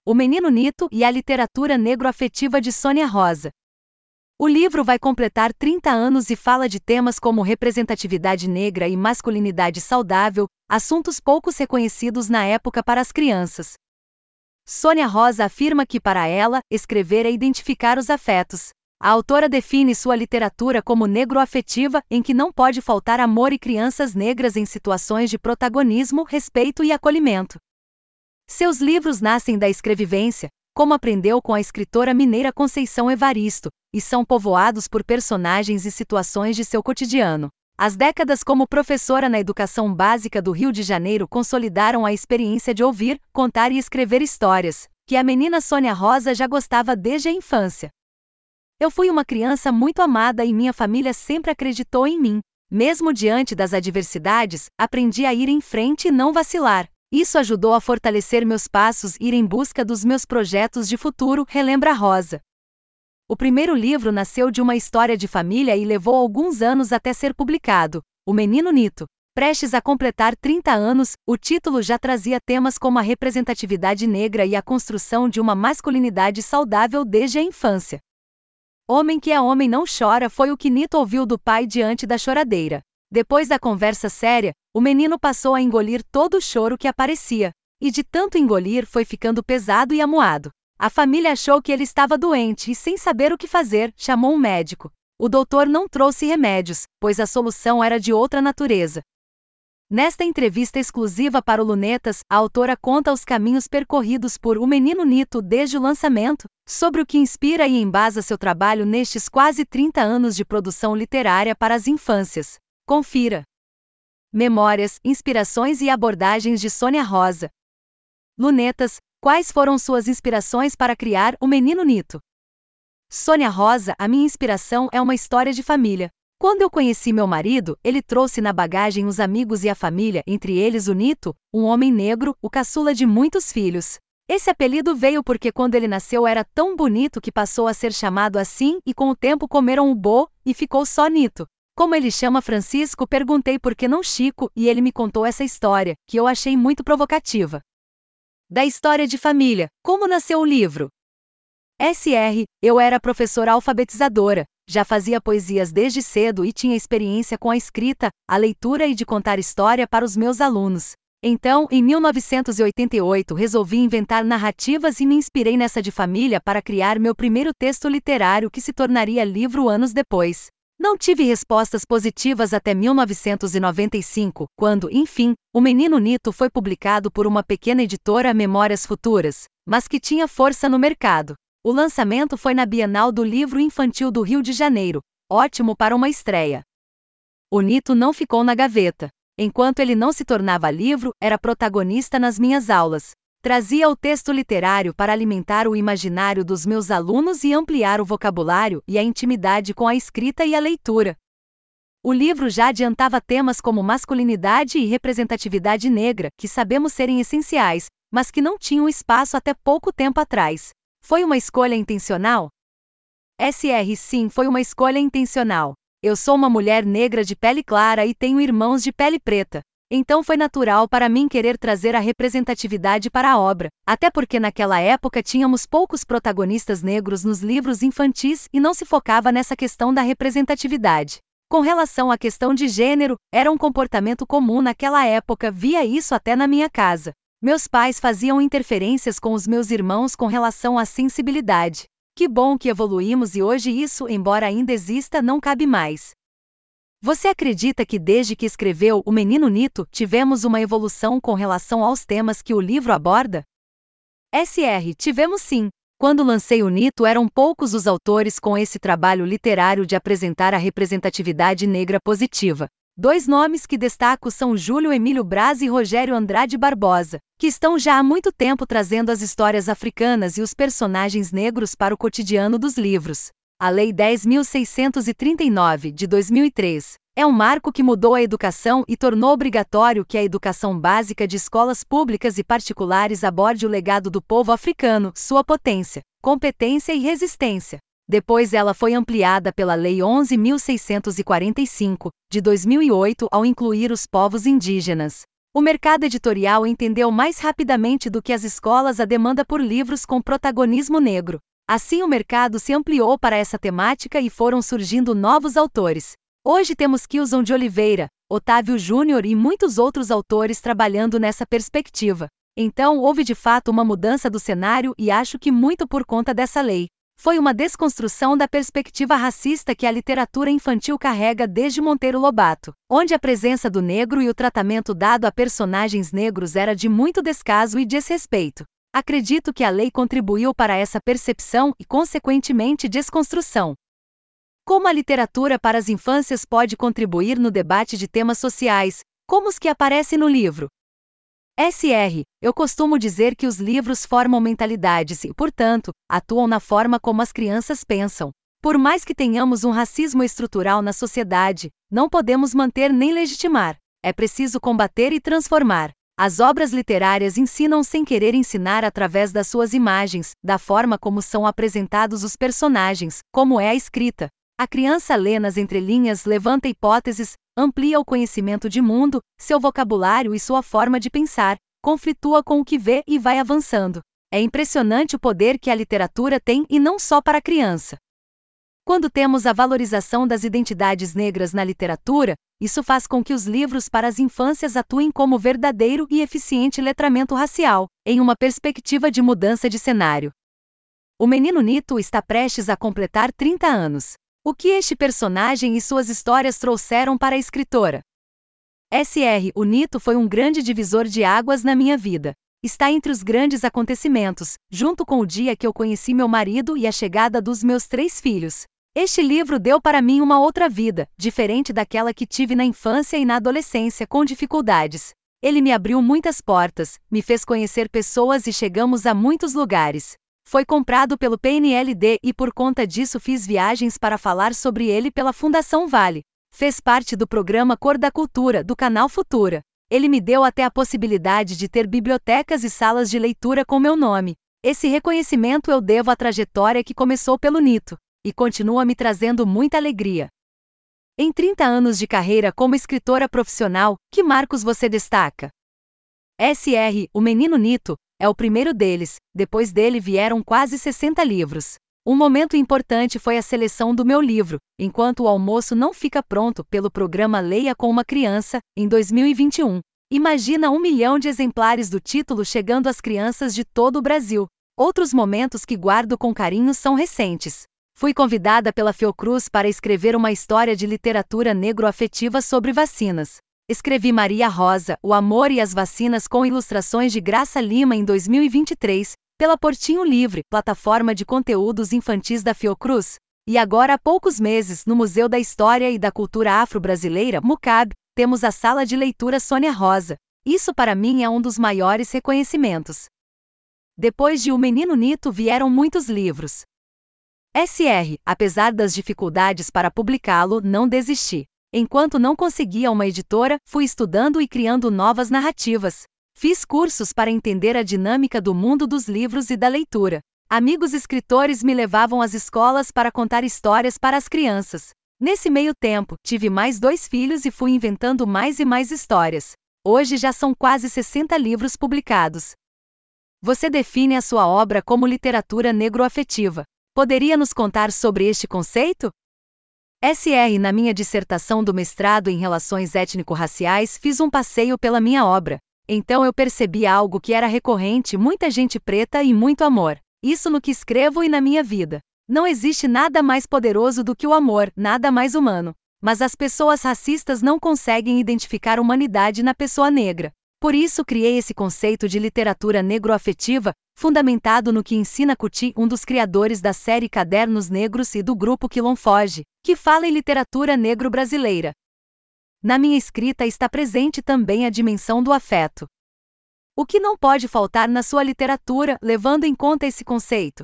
O Menino Nito e a Literatura Negro-Afetiva de Sônia Rosa. O livro vai completar 30 anos e fala de temas como representatividade negra e masculinidade saudável, assuntos poucos reconhecidos na época para as crianças. Sônia Rosa afirma que para ela, escrever é identificar os afetos. A autora define sua literatura como negro-afetiva, em que não pode faltar amor e crianças negras em situações de protagonismo, respeito e acolhimento. Seus livros nascem da escrevivência, como aprendeu com a escritora mineira Conceição Evaristo, e são povoados por personagens e situações de seu cotidiano. As décadas como professora na educação básica do Rio de Janeiro consolidaram a experiência de ouvir, contar e escrever histórias, que a menina Sônia Rosa já gostava desde a infância. Eu fui uma criança muito amada e minha família sempre acreditou em mim. Mesmo diante das adversidades, aprendi a ir em frente e não vacilar. Isso ajudou a fortalecer meus passos e ir em busca dos meus projetos de futuro, relembra Rosa. O primeiro livro nasceu de uma história de família e levou alguns anos até ser publicado, O Menino Nito. Prestes a completar 30 anos, o título já trazia temas como a representatividade negra e a construção de uma masculinidade saudável desde a infância. Homem que é homem não chora foi o que Nito ouviu do pai diante da choradeira. Depois da conversa séria, o menino passou a engolir todo o choro que aparecia, e de tanto engolir foi ficando pesado e amuado. A família achou que ele estava doente e, sem saber o que fazer, chamou um médico. O doutor não trouxe remédios, pois a solução era de outra natureza. Nesta entrevista exclusiva para o Lunetas, a autora conta os caminhos percorridos por O Menino Nito desde o lançamento, sobre o que inspira e embasa seu trabalho nestes quase 30 anos de produção literária para as infâncias. Confira. Memórias, inspirações e abordagens de Sônia Rosa. Lunetas, quais foram suas inspirações para criar O Menino Nito? Sônia Rosa, a minha inspiração é uma história de família. Quando eu conheci meu marido, ele trouxe na bagagem os amigos e a família, entre eles o Nito, um homem negro, o caçula de muitos filhos. Esse apelido veio porque quando ele nasceu era tão bonito que passou a ser chamado assim e com o tempo comeram o bo, e ficou só Nito. Como ele chama Francisco, perguntei por que não Chico e ele me contou essa história, que eu achei muito provocativa. Da história de família, como nasceu o livro? Eu era professora alfabetizadora, já fazia poesias desde cedo e tinha experiência com a escrita, a leitura e de contar história para os meus alunos. Então, em 1988 resolvi inventar narrativas e me inspirei nessa de família para criar meu primeiro texto literário que se tornaria livro anos depois. Não tive respostas positivas até 1995, quando, enfim, O Menino Nito foi publicado por uma pequena editora Memórias Futuras, mas que tinha força no mercado. O lançamento foi na Bienal do Livro Infantil do Rio de Janeiro, ótimo para uma estreia. O Nito não ficou na gaveta. Enquanto ele não se tornava livro, era protagonista nas minhas aulas. Trazia o texto literário para alimentar o imaginário dos meus alunos e ampliar o vocabulário e a intimidade com a escrita e a leitura. O livro já adiantava temas como masculinidade e representatividade negra, que sabemos serem essenciais, mas que não tinham espaço até pouco tempo atrás. Foi uma escolha intencional? Sim, foi uma escolha intencional. Eu sou uma mulher negra de pele clara e tenho irmãos de pele preta. Então foi natural para mim querer trazer a representatividade para a obra, até porque naquela época tínhamos poucos protagonistas negros nos livros infantis e não se focava nessa questão da representatividade. Com relação à questão de gênero, era um comportamento comum naquela época, via isso até na minha casa. Meus pais faziam interferências com os meus irmãos com relação à sensibilidade. Que bom que evoluímos e hoje isso, embora ainda exista, não cabe mais. Você acredita que desde que escreveu O Menino Nito, tivemos uma evolução com relação aos temas que o livro aborda? Tivemos sim. Quando lancei o Nito eram poucos os autores com esse trabalho literário de apresentar a representatividade negra positiva. 2 nomes que destaco são Júlio Emílio Braz e Rogério Andrade Barbosa, que estão já há muito tempo trazendo as histórias africanas e os personagens negros para o cotidiano dos livros. A Lei 10.639, de 2003, é um marco que mudou a educação e tornou obrigatório que a educação básica de escolas públicas e particulares aborde o legado do povo africano, sua potência, competência e resistência. Depois ela foi ampliada pela Lei 11.645, de 2008, ao incluir os povos indígenas. O mercado editorial entendeu mais rapidamente do que as escolas a demanda por livros com protagonismo negro. Assim, o mercado se ampliou para essa temática e foram surgindo novos autores. Hoje temos Kilson de Oliveira, Otávio Júnior e muitos outros autores trabalhando nessa perspectiva. Então, houve de fato uma mudança do cenário e acho que muito por conta dessa lei. Foi uma desconstrução da perspectiva racista que a literatura infantil carrega desde Monteiro Lobato, onde a presença do negro e o tratamento dado a personagens negros era de muito descaso e desrespeito. Acredito que a lei contribuiu para essa percepção e, consequentemente, desconstrução. Como a literatura para as infâncias pode contribuir no debate de temas sociais, como os que aparecem no livro? Eu costumo dizer que os livros formam mentalidades e, portanto, atuam na forma como as crianças pensam. Por mais que tenhamos um racismo estrutural na sociedade, não podemos manter nem legitimar. É preciso combater e transformar. As obras literárias ensinam sem querer ensinar através das suas imagens, da forma como são apresentados os personagens, como é a escrita. A criança lê nas entrelinhas, levanta hipóteses, amplia o conhecimento de mundo, seu vocabulário e sua forma de pensar, conflitua com o que vê e vai avançando. É impressionante o poder que a literatura tem e não só para a criança. Quando temos a valorização das identidades negras na literatura, isso faz com que os livros para as infâncias atuem como verdadeiro e eficiente letramento racial, em uma perspectiva de mudança de cenário. O menino Nito está prestes a completar 30 anos. O que este personagem e suas histórias trouxeram para a escritora? O Nito foi um grande divisor de águas na minha vida. Está entre os grandes acontecimentos, junto com o dia que eu conheci meu marido e a chegada dos meus 3 filhos. Este livro deu para mim uma outra vida, diferente daquela que tive na infância e na adolescência com dificuldades. Ele me abriu muitas portas, me fez conhecer pessoas e chegamos a muitos lugares. Foi comprado pelo PNLD e por conta disso fiz viagens para falar sobre ele pela Fundação Vale. Fez parte do programa Cor da Cultura, do canal Futura. Ele me deu até a possibilidade de ter bibliotecas e salas de leitura com meu nome. Esse reconhecimento eu devo à trajetória que começou pelo Nito, e continua me trazendo muita alegria. Em 30 anos de carreira como escritora profissional, que marcos você destaca? O Menino Nito é o primeiro deles, depois dele vieram quase 60 livros. Um momento importante foi a seleção do meu livro, Enquanto o Almoço Não Fica Pronto, pelo programa Leia com uma Criança, em 2021. Imagina 1 milhão de exemplares do título chegando às crianças de todo o Brasil. Outros momentos que guardo com carinho são recentes. Fui convidada pela Fiocruz para escrever uma história de literatura negro-afetiva sobre vacinas. Escrevi Maria Rosa, O Amor e as Vacinas com ilustrações de Graça Lima em 2023, pela Portinho Livre, plataforma de conteúdos infantis da Fiocruz. E agora há poucos meses, no Museu da História e da Cultura Afro-Brasileira, MUCAB, temos a sala de leitura Sônia Rosa. Isso para mim é um dos maiores reconhecimentos. Depois de O Menino Nito vieram muitos livros. Apesar das dificuldades para publicá-lo, não desisti. Enquanto não conseguia uma editora, fui estudando e criando novas narrativas. Fiz cursos para entender a dinâmica do mundo dos livros e da leitura. Amigos escritores me levavam às escolas para contar histórias para as crianças. Nesse meio tempo, tive mais 2 filhos e fui inventando mais e mais histórias. Hoje já são quase 60 livros publicados. Você define a sua obra como literatura negro-afetiva. Poderia nos contar sobre este conceito? Na minha dissertação do mestrado em Relações Étnico-Raciais fiz um passeio pela minha obra. Então eu percebi algo que era recorrente: muita gente preta e muito amor. Isso no que escrevo e na minha vida. Não existe nada mais poderoso do que o amor, nada mais humano. Mas as pessoas racistas não conseguem identificar humanidade na pessoa negra. Por isso criei esse conceito de literatura negro-afetiva, fundamentado no que ensina Kuti, um dos criadores da série Cadernos Negros e do grupo Quilomfoge, que fala em literatura negro-brasileira. Na minha escrita está presente também a dimensão do afeto. O que não pode faltar na sua literatura, levando em conta esse conceito?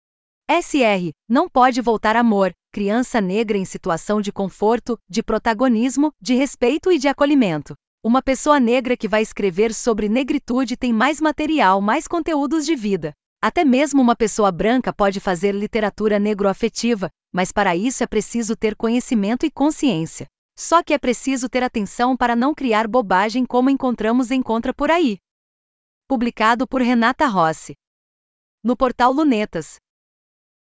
Não pode faltar amor, criança negra em situação de conforto, de protagonismo, de respeito e de acolhimento. Uma pessoa negra que vai escrever sobre negritude tem mais material, mais conteúdos de vida. Até mesmo uma pessoa branca pode fazer literatura negro-afetiva, mas para isso é preciso ter conhecimento e consciência. Só que é preciso ter atenção para não criar bobagem como encontramos em Contra por aí. Publicado por Renata Rossi. No portal Lunetas.